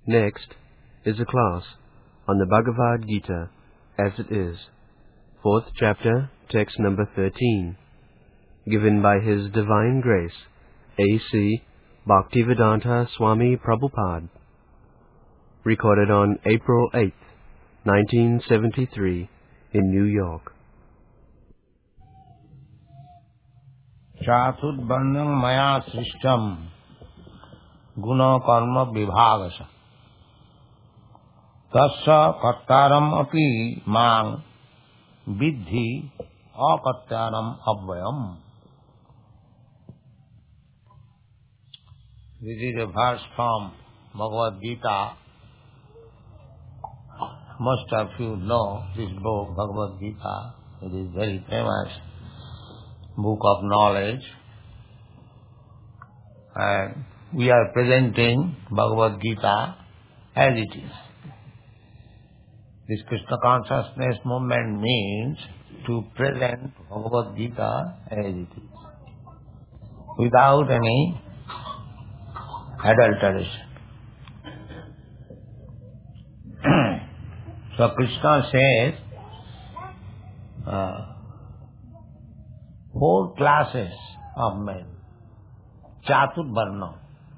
Next is a class on the Bhagavad Gita as it is, 4th chapter, text number 13, given by His Divine Grace, A.C. Bhaktivedanta Swami Prabhupada, recorded on April 8th, 1973, in New York. Chaturvarnam maya srishtam guna karma vibhagasa tasya kartaram api mang vidhi akartaram abhyam. This is a verse from Bhagavad Gita. Most of you know this book, Bhagavad Gita. It is very famous book of knowledge. And we are presenting Bhagavad Gita as it is. This Krishna consciousness movement means to present Bhagavad Gita as it is, without any adulteration. So Krishna says, 4 classes of men. Chatur Varna.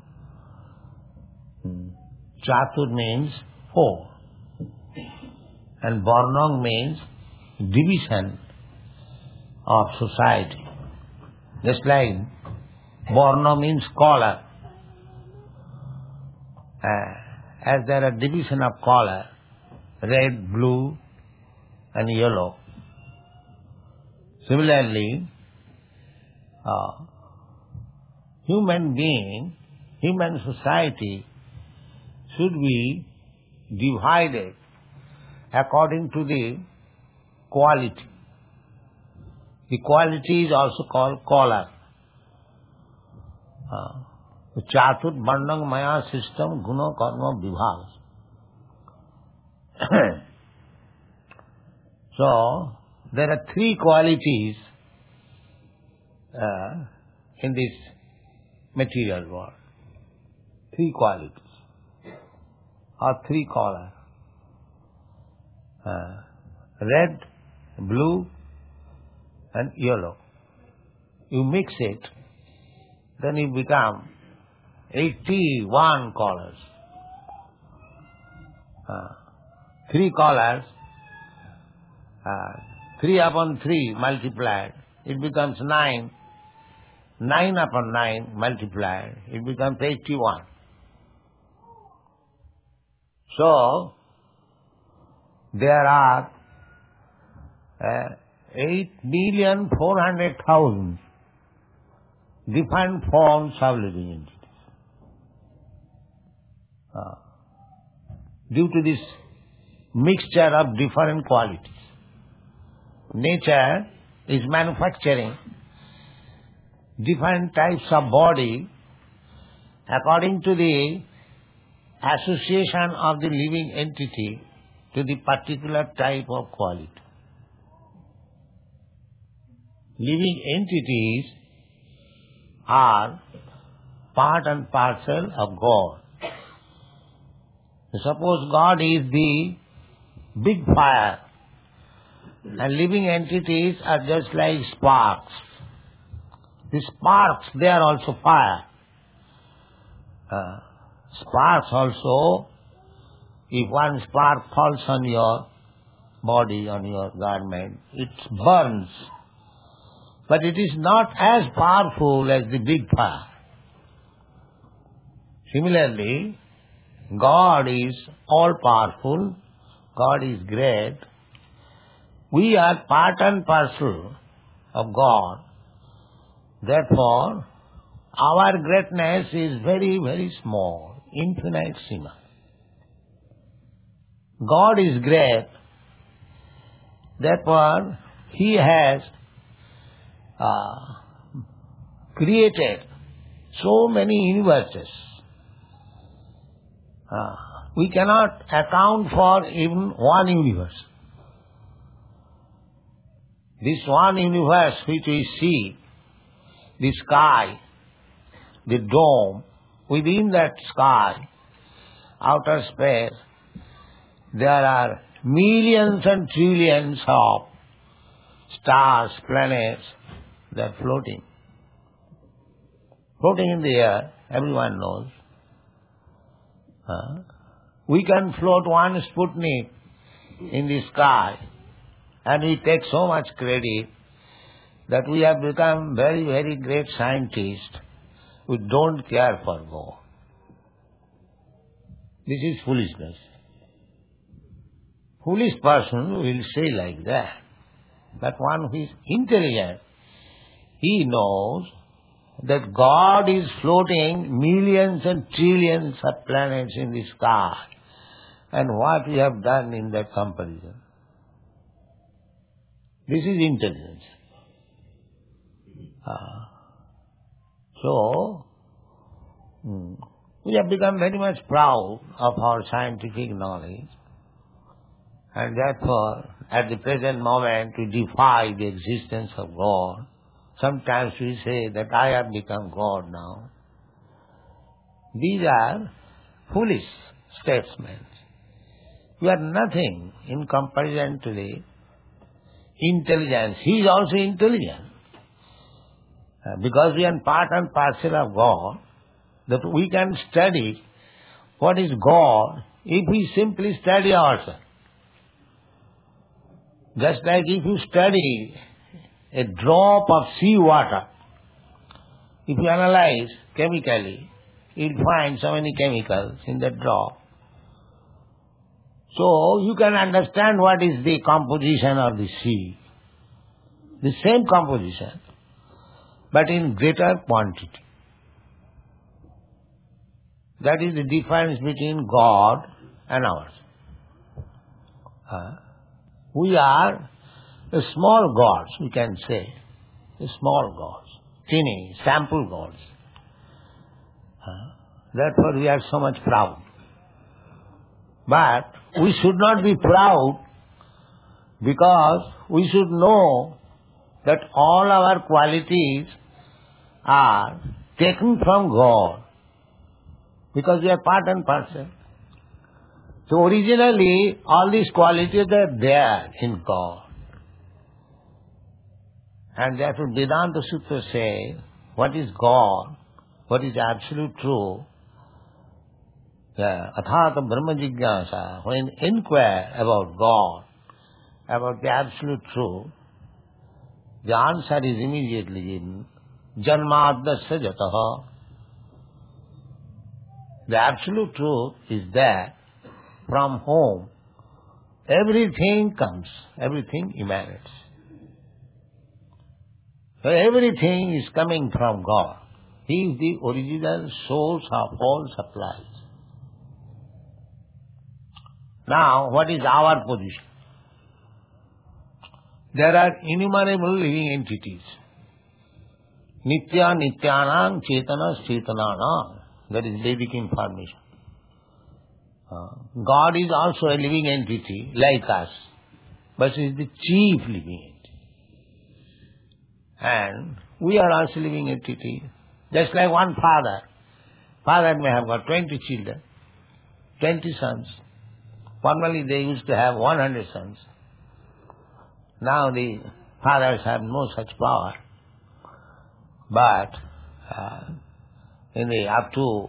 Chatur means 4. And Varna means division of society. Just like Varna means color. As there are division of color, red, blue and yellow. Similarly, human society should be divided according to the quality. The quality is also called color. Chatur Varnam Maya system Guna Karma Vibhag. So, there are 3 qualities in this material world. 3 qualities, or 3 colors. Red, blue and yellow. You mix it, then you become 81 colors. 3 colors, 3 upon 3 multiplied, it becomes 9. 9 upon 9 multiplied, it becomes 81. So, there are 8,400,000 different forms of living entities. Due to this mixture of different qualities, nature is manufacturing different types of body according to the association of the living entity to the particular type of quality. Living entities are part and parcel of God. Suppose God is the big fire and living entities are just like sparks. The sparks, they are also fire. Sparks also, if one spark falls on your body, on your garment, it burns. But it is not as powerful as the big fire. Similarly, God is all-powerful, God is great. We are part and parcel of God. Therefore, our greatness is very, very small, infinitesimal. God is great. Therefore, He has created so many universes. We cannot account for even one universe. This one universe which we see, the sky, the dome, within that sky outer space, there are millions and trillions of stars, planets, they are floating. Floating in the air, everyone knows. We can float one Sputnik in the sky, and we take so much credit that we have become very, very great scientists. We don't care for God. This is foolishness. Foolish person will say like that. But one who is intelligent, he knows that God is floating millions and trillions of planets in the sky, and what we have done in that comparison. This is intelligence. So, we have become very much proud of our scientific knowledge, and therefore, at the present moment, we defy the existence of God. Sometimes we say that I have become God now. These are foolish statements. We are nothing in comparison to the intelligence. He is also intelligent. Because we are part and parcel of God, that we can study what is God if we simply study ourselves. Just like if you study a drop of sea water, if you analyze chemically, you'll find so many chemicals in that drop. So you can understand what is the composition of the sea. The same composition, but in greater quantity. That is the difference between God and ours. We are the small gods, we can say. The small gods. Teeny, sample gods. Therefore we are so much proud. But we should not be proud, because we should know that all our qualities are taken from God, because we are part and parcel. So originally, all these qualities are there in God. And therefore Vedanta Sutra says, what is God, what is absolute truth, Athata Brahma Jigyasa, when inquire about God, about the absolute truth, the answer is immediately given, Janmadasya Jataha. The absolute truth is there, from whom everything comes, everything emanates. So everything is coming from God. He is the original source of all supplies. Now, what is our position? There are innumerable living entities. Nitya Nityanang Chetana Chetananang. That is Vedic information. God is also a living entity like us, but he is the chief living entity. And we are also living entity, just like one father. Father may have got 20 children, 20 sons. Formerly they used to have 100 sons. Now the fathers have no such power. But up to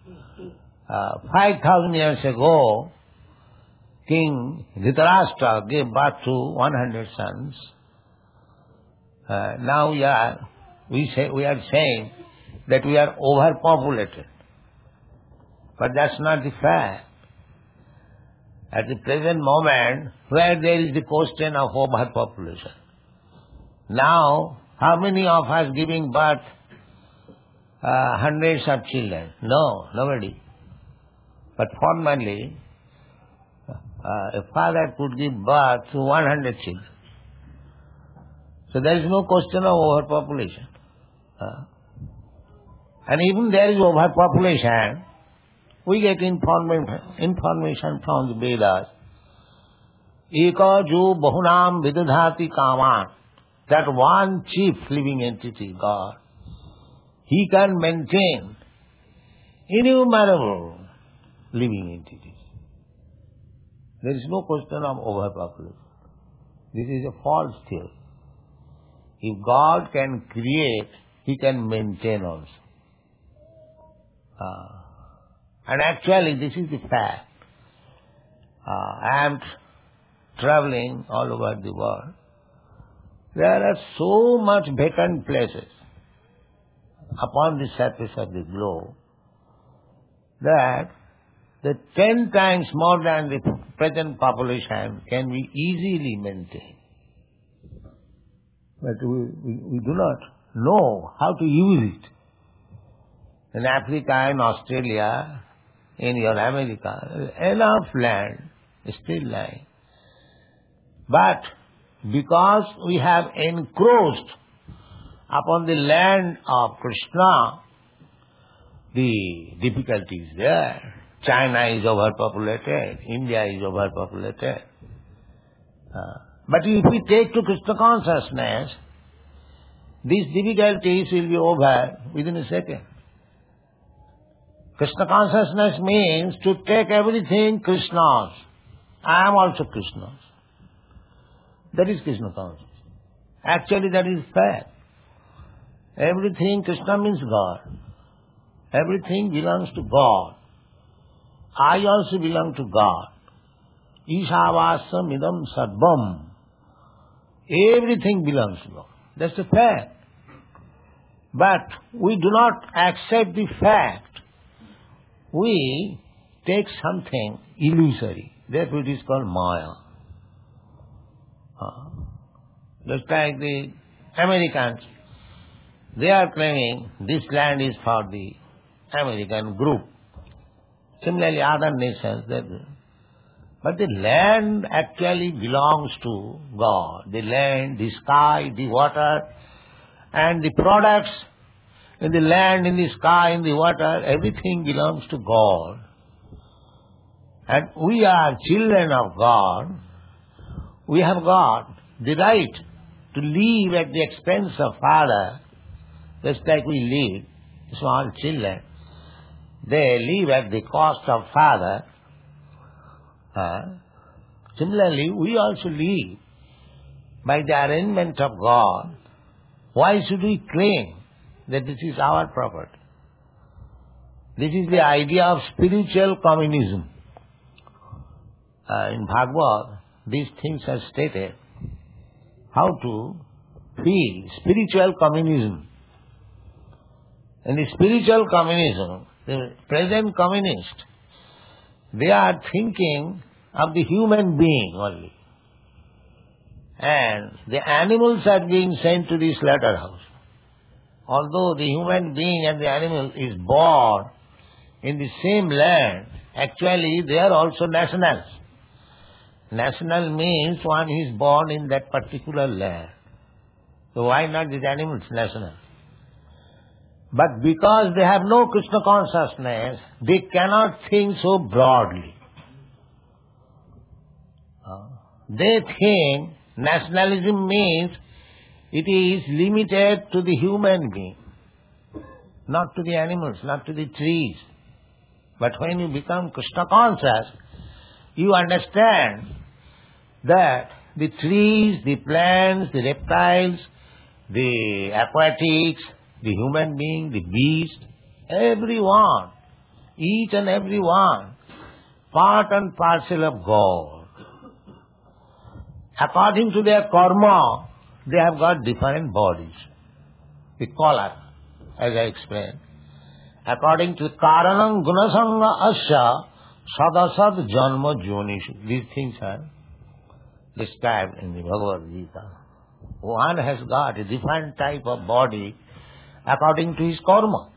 5,000 years ago, King Dhritarashtra gave birth to 100 sons. Now we are saying that we are overpopulated. But that's not the fact. At the present moment, where there is the question of overpopulation. Now, how many of us giving birth hundreds of children? No, nobody. But formerly, a father could give birth to 100 children. So there is no question of overpopulation. And even there is overpopulation, we get information from the Vedas. Eka jo bahunam vidadhati kaman. That one chief living entity, God, he can maintain innumerable living entities. There is no question of overpopulation. This is a false theory. If God can create, He can maintain also. And actually this is the fact. I am traveling all over the world. There are so much vacant places upon the surface of the globe that the 10 times more than the present population can be easily maintained. But we do not know how to use it. In Africa, in Australia, in your America, enough land is still lying. But because we have encroached upon the land of Krishna, the difficulty is there. China is overpopulated, India is overpopulated. But if we take to Krishna consciousness, these difficulties will be over within a second. Krishna consciousness means to take everything Krishna's. I am also Krishna's. That is Krishna consciousness. Actually that is fact. Everything Krishna means God. Everything belongs to God. I also belong to God. Ishavasam idam sarvam. Everything belongs to God. That's a fact. But we do not accept the fact. We take something illusory. That which is called Maya. Just like the Americans, they are claiming this land is for the American group. Similarly, other nations, but the land actually belongs to God. The land, the sky, the water, and the products in the land, in the sky, in the water, everything belongs to God. And we are children of God. We have got the right to live at the expense of Father, just like we live, small children. They live at the cost of Father. Similarly, we also live by the arrangement of God. Why should we claim that this is our property? This is the idea of spiritual communism. In Bhagavad, these things are stated. How to feel spiritual communism. In the spiritual communism, the present communists, they are thinking of the human being only. And the animals are being sent to the slaughterhouse. Although the human being and the animal is born in the same land, actually they are also nationals. National means one is born in that particular land. So why not these animals national? But because they have no Krishna consciousness, they cannot think so broadly. They think nationalism means it is limited to the human being, not to the animals, not to the trees. But when you become Krishna conscious, you understand that the trees, the plants, the reptiles, the aquatics, the human being, the beast, everyone, each and every one, part and parcel of God. According to their karma, they have got different bodies. The color, as I explained. According to Karanam Gunasanga Asya Sadasad Janma Jonishu. These things are described in the Bhagavad Gita. One has got a different type of body according to his karma.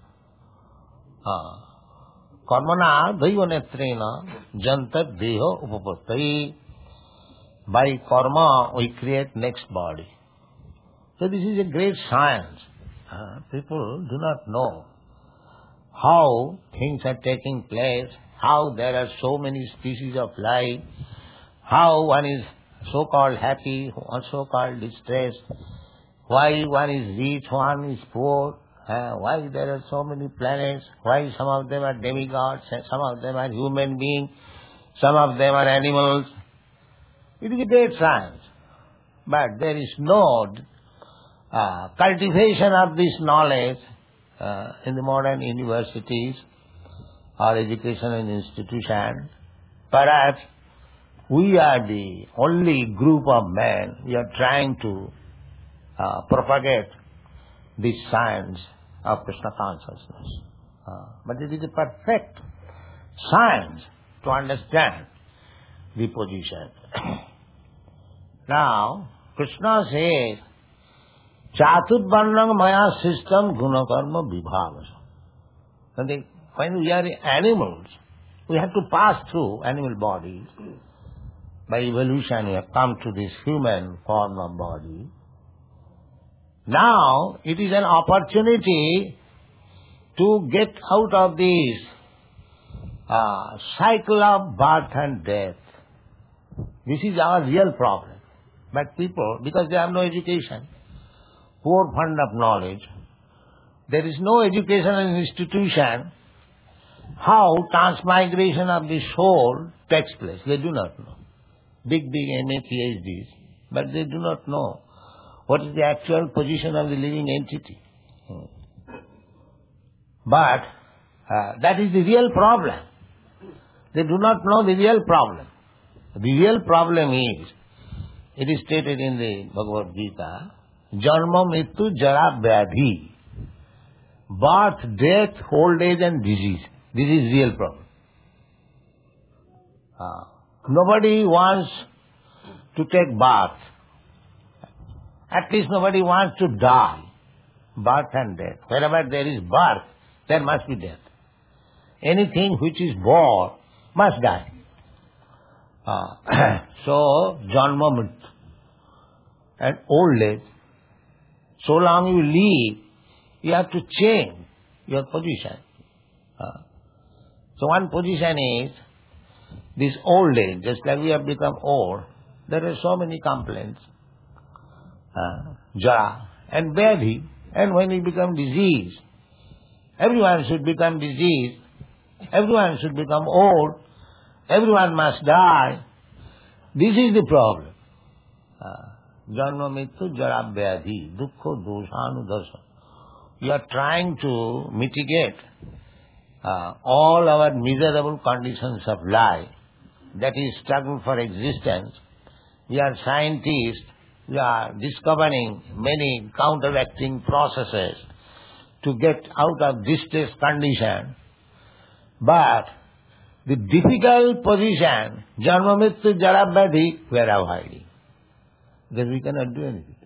Karmana daiva netrena jantat deha upapattai. By karma we create next body. So this is a great science. People do not know how things are taking place, how there are so many species of life, how one is so-called happy, or so-called distressed, why one is rich, one is poor. Why there are so many planets? Why some of them are demigods, and some of them are human beings, some of them are animals? It is a great science. But there is no cultivation of this knowledge in the modern universities or educational institutions. Perhaps we are the only group of men who are trying to propagate this science of Krishna consciousness. But it is a perfect science to understand the position. Now, Krishna says, Chaturvarnam maya system gunakarma vibhavasa. When we are animals, we have to pass through animal bodies. By evolution, we have come to this human form of body. Now, it is an opportunity to get out of this cycle of birth and death. This is our real problem. But people, because they have no education, poor fund of knowledge, there is no educational institution how transmigration of the soul takes place. They do not know. Big MA, PhDs, but they do not know what is the actual position of the living entity. But that is the real problem. They do not know the real problem. The real problem is, it is stated in the Bhagavad Gita, Janma Mrityu Jara Vyadhi, birth, death, old age and disease. This is real problem. Nobody wants to take birth. At least nobody wants to die. Birth and death. Wherever there is birth, there must be death. Anything which is born must die. So, Janma Mrityu and old age. So long you live, you have to change your position. So one position is this old age. Just like we have become old, there are so many complaints. Jara and Vyadhi. And when we become diseased, everyone should become diseased. Everyone should become old. Everyone must die. This is the problem. Janma Mrityu Jara Vyadhi Dukkha Doshanudasa. You are trying to mitigate all our miserable conditions of life, that is struggle for existence. We are scientists. We are discovering many counteracting processes to get out of distress condition. But the difficult position, Janma Mrityu Jara Vyadhi, we are avoiding. Because we cannot do anything.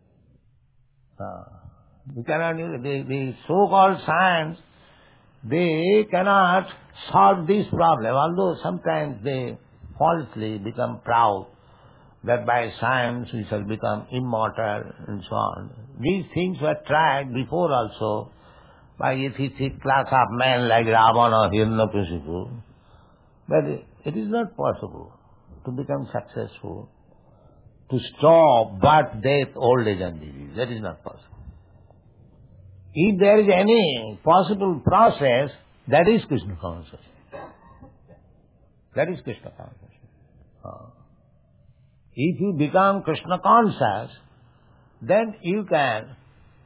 We cannot do the so-called science, they cannot solve this problem, although sometimes they falsely become proud that by science we shall become immortal and so on. These things were tried before also by a thick class of men like Ravana or Hiranyakashipu. But it is not possible to become successful, to stop birth, death, old age and disease. That is not possible. If there is any possible process, that is Krishna consciousness. That is Krishna consciousness. If you become Krishna conscious, then you can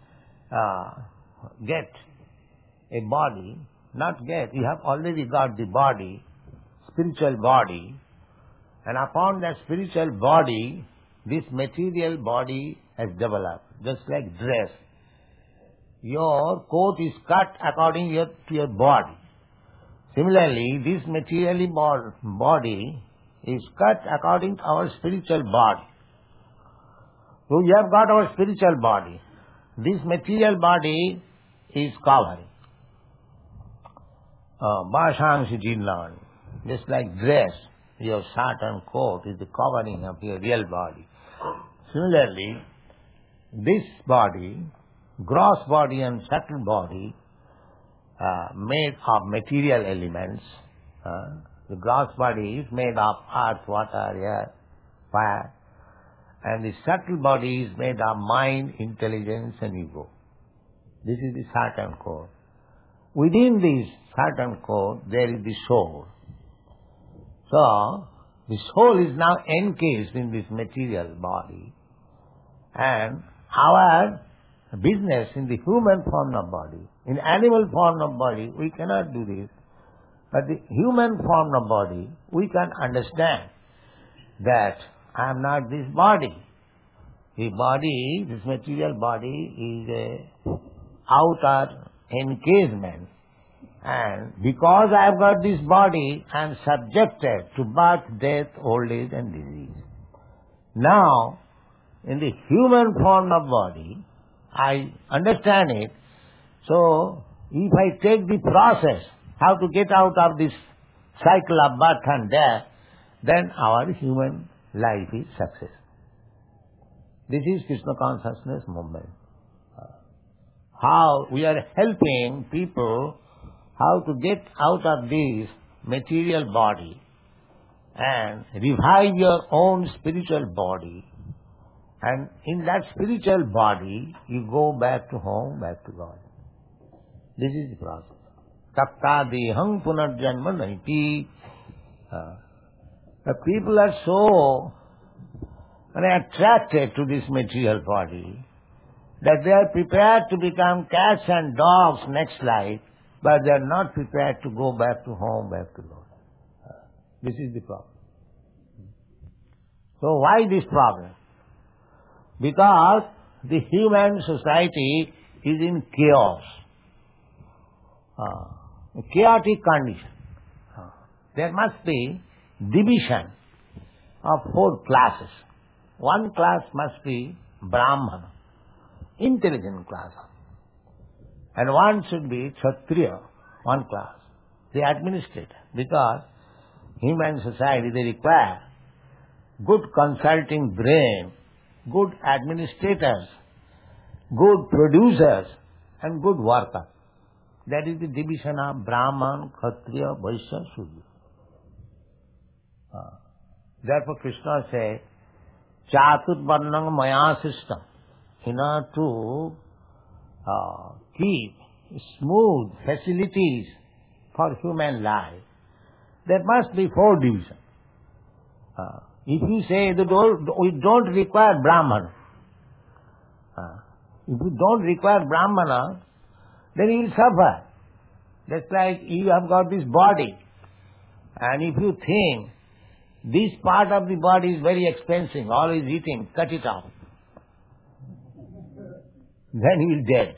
get a body, you have already got the body, spiritual body, and upon that spiritual body, this material body has developed, just like dress. Your coat is cut according to your body. Similarly, this material body is cut according to our spiritual body. So we have got our spiritual body. This material body is covering. Bhashamsi Jinnan, just like dress, your shirt and coat is the covering of your real body. Similarly, this body, gross body and subtle body, made of material elements. The gross body is made of earth, water, air, fire. And the subtle body is made of mind, intelligence and ego. This is the certain code. Within this certain code, there is the soul. So, the soul is now encased in this material body, and our business in the human form of body, in animal form of body, we cannot do this. But the human form of body, we can understand that I am not this body. The body, this material body, is a outer encasement. And because I have got this body, I am subjected to birth, death, old age and disease. Now, in the human form of body, I understand it. So, if I take the process, how to get out of this cycle of birth and death, then our human life is success. This is Krishna consciousness movement. How we are helping people how to get out of this material body and revive your own spiritual body. And in that spiritual body, you go back to home, back to God. This is the process. Takta dehang punarjanma naiti. The people are so attracted to this material body that they are prepared to become cats and dogs next life, but they are not prepared to go back to home, back to God. This is the problem. So why this problem? Because the human society is in chaos, a chaotic condition. There must be division of 4 classes. One class must be Brahmana, intelligent class. And one should be Kshatriya, one class, the administrator. Because human society, they require good consulting brain, good administrators, good producers, and good workers. That is the division of Brahman, Kshatriya, Vaishya, Shudra. Therefore Krishna says, Chaturvarnam maya system. In order to keep smooth facilities for human life, there must be 4 divisions. If you say that we don't require Brahmana, if you don't require Brahmana, then you will suffer. Just like you have got this body, and if you think this part of the body is very expensive, always eating, cut it off, then you will dead.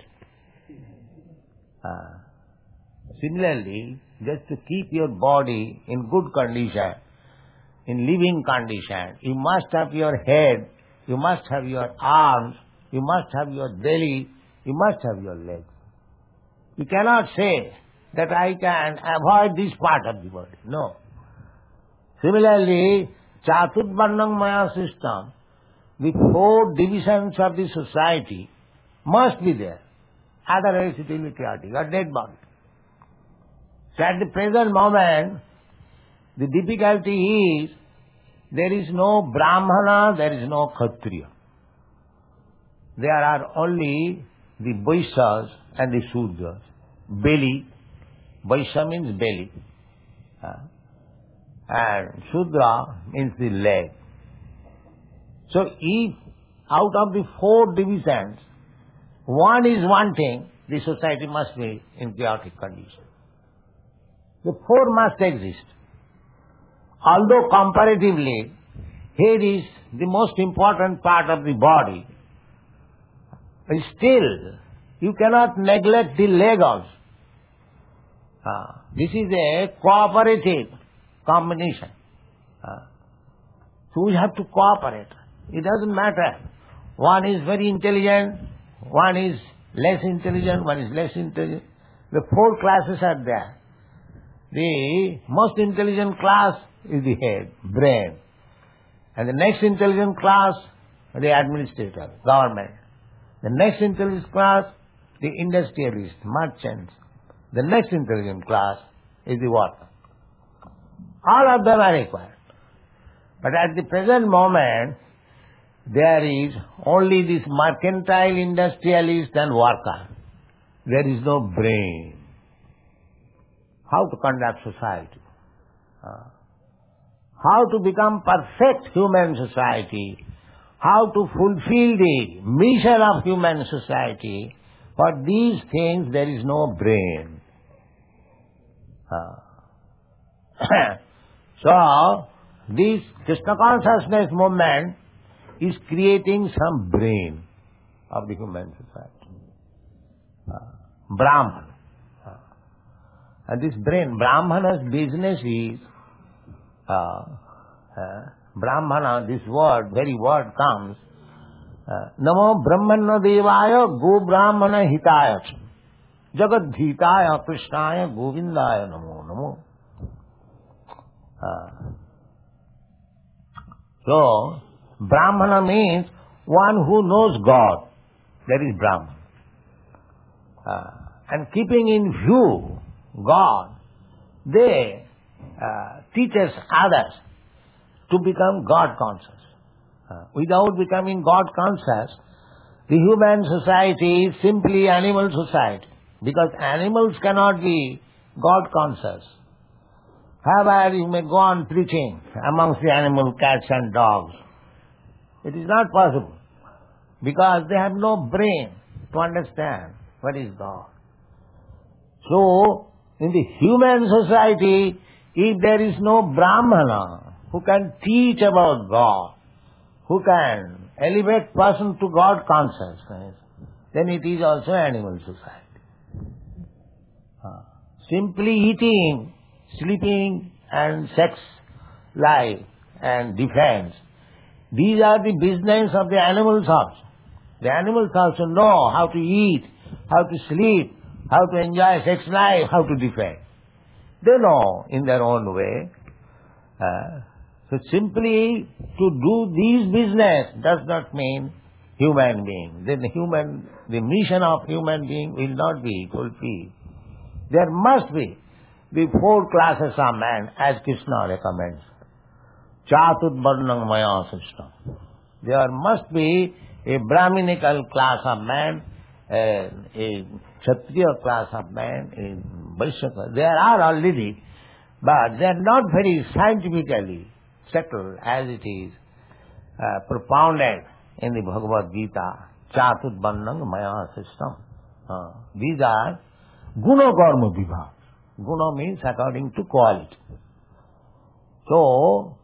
Similarly, just to keep your body in good condition, in living condition, you must have your head, you must have your arms, you must have your belly, you must have your legs. You cannot say that I can avoid this part of the body. No. Similarly, Chaturvarnam maya system, the 4 divisions of the society must be there. Otherwise it will be chaotic, or dead body. So at the present moment, the difficulty is, there is no Brahmana, there is no Kshatriya. There are only the Vaishyas and the Shudras. Belly, Vaishya means belly, and Shudra means the leg. So if out of the 4 divisions, one is wanting, the society must be in chaotic condition. The 4 must exist. Although comparatively, head is the most important part of the body, but still, you cannot neglect the leg also. This is a cooperative combination. So we have to cooperate. It doesn't matter. One is very intelligent, one is less intelligent, one is less intelligent. The 4 classes are there. The most intelligent class is the head, brain. And the next intelligent class, the administrator, government. The next intelligent class, the industrialist, merchants. The next intelligent class is the worker. All of them are required. But at the present moment, there is only this mercantile industrialist and worker. there is no brain. How to conduct society? How to become perfect human society? How to fulfill the mission of human society? For these things there is no brain. So, this Krishna consciousness movement is creating some brain of the human society. Brahman. And this brain, Brahmana's business is, Brahmana, this word, very word comes, Namo Brahmana Devaya Go Brahmana Hitaya Jagat Hitaya Krishnaya Govindaya Namo Namo. So, Brahmana means one who knows God. That is Brahman. And keeping in view God, they teaches others to become God conscious. Without becoming God conscious, the human society is simply animal society, because animals cannot be God conscious. However, you may go on preaching amongst the animal, cats and dogs. It is not possible, because they have no brain to understand what is God. So, in the human society, if there is no Brahmana who can teach about God, who can elevate person to God consciousness, then it is also animal society. Simply eating, sleeping and sex life and defense, these are the business of the animals also. The animals also know how to eat, how to sleep, how to enjoy sex life, how to defend. They know in their own way. So simply to do these business does not mean human being. Then the mission of human being will not be fulfilled. There must be the 4 classes of man, as Krishna recommends. Chatud Varnam Maya system. There must be a Brahminical class of man, a Kshatriya class of man, a Vaishya. There are already, but they are not very scientifically settled as it is propounded in the Bhagavad Gita. Chatud Varnam Maya system. These are Guna Karma Vibhag. Guna means according to quality. So,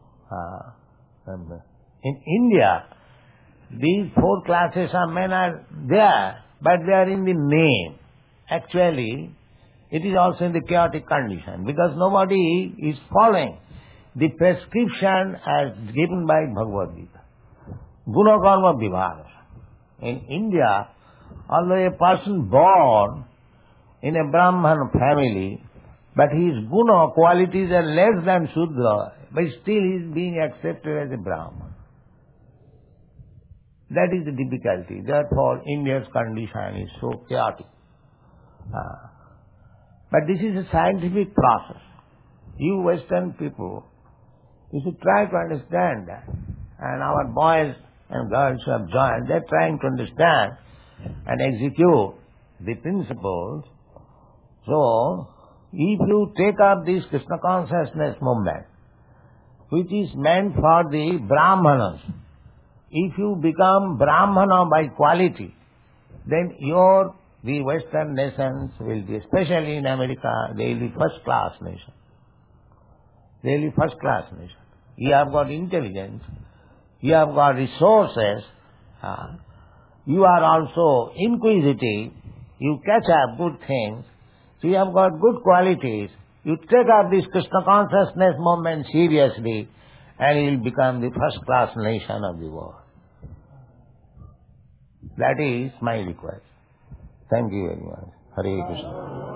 in India, these 4 classes of men are there, but they are in the name. Actually, it is also in the chaotic condition, because nobody is following the prescription as given by Bhagavad Gita. Guna Karma Vibhag. In India, although a person born in a Brahman family, but his guna qualities are less than Shudra, but still he is being accepted as a Brahman. That is the difficulty. Therefore, India's condition is so chaotic. But this is a scientific process. You Western people, you should try to understand that. And our boys and girls who have joined, they are trying to understand and execute the principles. So, if you take up this Krishna consciousness movement, which is meant for the Brahmanas, if you become Brahmana by quality, then the Western nations will be, especially in America, they will be first-class nation. They will be first-class nation. You have got intelligence, you have got resources, you are also inquisitive, you catch up good things, so you have got good qualities. You take up this Krishna consciousness movement seriously, and you will become the first-class nation of the world. That is my request. Thank you very much. Hare Krishna.